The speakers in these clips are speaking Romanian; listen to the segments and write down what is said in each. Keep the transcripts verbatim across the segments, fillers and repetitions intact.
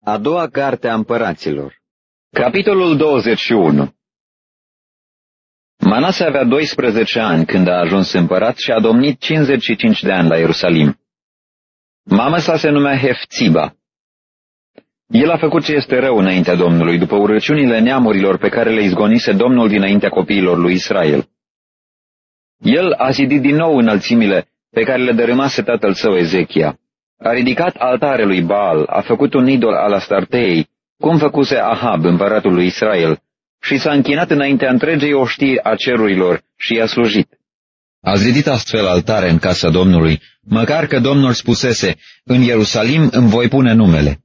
A doua carte a împăraților. Capitolul douăzeci și unu. Manase avea doisprezece ani când a ajuns împărat și a domnit cincizeci și cinci de ani la Ierusalim. Mama sa se numea Hefțiba. El a făcut ce este rău înaintea Domnului, după urăciunile neamurilor pe care le izgonise Domnul dinaintea copiilor lui Israel. El a zidit din nou înălțimile pe care le dărâmase tatăl său Ezechia. A ridicat altare lui Baal, a făcut un idol al Astarteei, cum făcuse Ahab, împăratul lui Israel, și s-a închinat înaintea întregei oștiri a cerurilor și i-a slujit. A zidit astfel altare în casa Domnului, măcar că Domnul spusese, în Ierusalim îmi voi pune numele.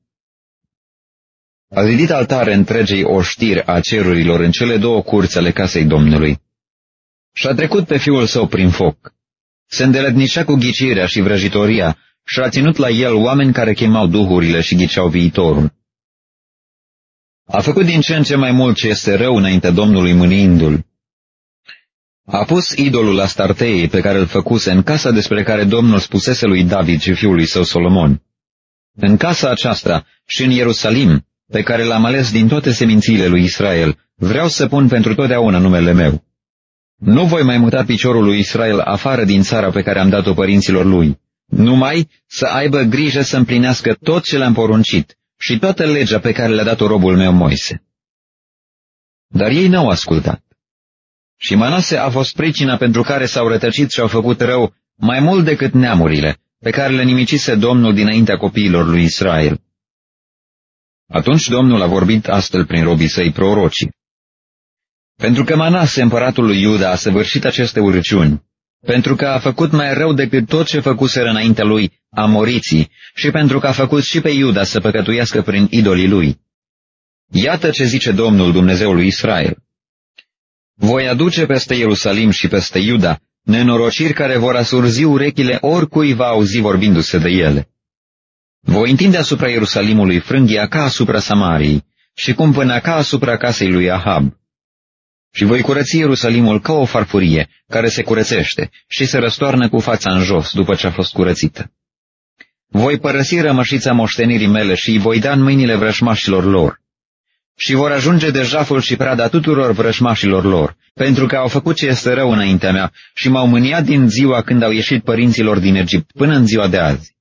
A zidit altare întregei oștiri a cerurilor în cele două curți ale casei Domnului. Și-a trecut pe fiul său prin foc. Se îndeletnicea cu ghicirea și vrăjitoria și a ținut la el oameni care chemau duhurile și ghiceau viitorul. A făcut din ce în ce mai mult ce este rău înaintea Domnului mâniindu-l. A pus idolul Astarteei pe care îl făcuse în casa despre care Domnul spusese lui David și fiului său Solomon. În casa aceasta și în Ierusalim, pe care l-am ales din toate semințiile lui Israel, vreau să pun pentru totdeauna numele meu. Nu voi mai muta piciorul lui Israel afară din țara pe care am dat-o părinților lui, numai să aibă grijă să împlinească tot ce le-am poruncit și toată legea pe care le-a dat-o robul meu Moise. Dar ei n-au ascultat. Și Manase a fost pricina pentru care s-au rătăcit și au făcut rău mai mult decât neamurile pe care le nimicise Domnul dinaintea copiilor lui Israel. Atunci Domnul a vorbit astfel prin robii săi prorocii. Pentru că Manase, împăratul lui Iuda, a săvârșit aceste urăciuni, pentru că a făcut mai rău decât tot ce făcuseră înaintea lui amoriții și pentru că a făcut și pe Iuda să păcătuiască prin idolii lui. Iată ce zice Domnul, Dumnezeul lui Israel. Voi aduce peste Ierusalim și peste Iuda nenorociri care vor asurzi urechile oricui va auzi vorbindu-se de ele. Voi întinde asupra Ierusalimului frânghia ca asupra Samariei și cumpăna ca asupra casei lui Ahab. Și voi curăți Ierusalimul ca o farfurie care se curățește și se răstoarnă cu fața în jos după ce a fost curățită. Voi părăsi rămășița moștenirii mele și îi voi da în mâinile vrășmașilor lor. Și vor ajunge de jaful și prada tuturor vrășmașilor lor, pentru că au făcut ce este rău înaintea mea și m-au mâniat din ziua când au ieșit părinților din Egipt până în ziua de azi.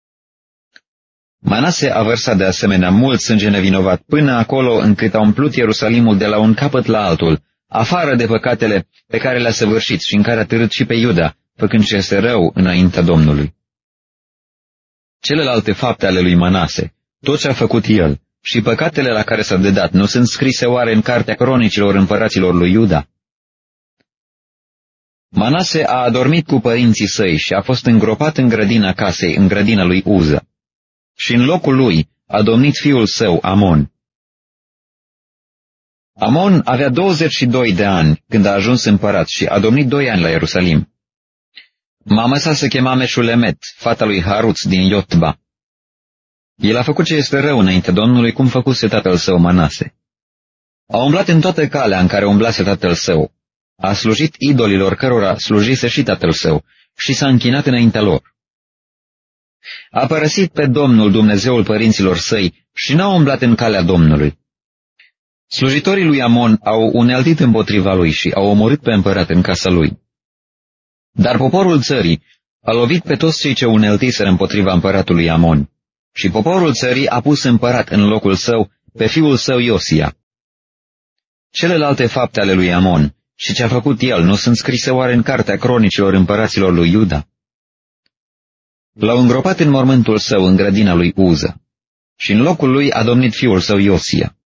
Manase a vărsat de asemenea mult sânge nevinovat până acolo încât a umplut Ierusalimul de la un capăt la altul, afară de păcatele pe care le-a săvârșit și în care a târât și pe Iuda, făcând ce este rău înaintea Domnului. Celelalte fapte ale lui Manase, tot ce a făcut el și păcatele la care s-a dedat, nu sunt scrise oare în cartea cronicilor împăraților lui Iuda? Manase a adormit cu părinții săi și a fost îngropat în grădina casei, în grădina lui Uză. Și în locul lui a domnit fiul său, Amon. Amon avea douăzeci și doi de ani când a ajuns împărat și a domnit doi ani la Ierusalim. Mama sa se chema Meșulemet, fata lui Haruț din Iotba. El a făcut ce este rău înainte Domnului, cum făcuse tatăl său Manase. A umblat în toată calea în care umblase tatăl său. A slujit idolilor cărora slujise și tatăl său și s-a închinat înaintea lor. A părăsit pe Domnul, Dumnezeul părinților săi, și n-a umblat în calea Domnului. Slujitorii lui Amon au uneltit împotriva lui și au omorât pe împărat în casa lui. Dar poporul țării a lovit pe toți cei ce uneltiseră împotriva împăratului Amon, și poporul țării a pus împărat în locul său pe fiul său Iosia. Celelalte fapte ale lui Amon și ce a făcut el nu sunt scrise oare în cartea cronicilor împăraților lui Iuda? L-au îngropat în mormântul său în grădina lui Uză și în locul lui a domnit fiul său Iosia.